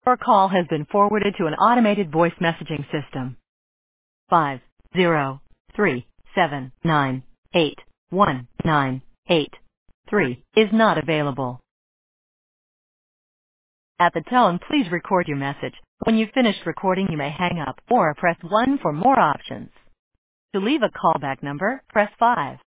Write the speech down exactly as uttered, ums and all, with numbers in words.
Your call has been forwarded to an automated voice messaging system. Five zero three seven nine eight one nine eight three is not available. At the tone, please record your message. When you've finished recording, you may hang up or press one for more options. To leave a callback number, press five.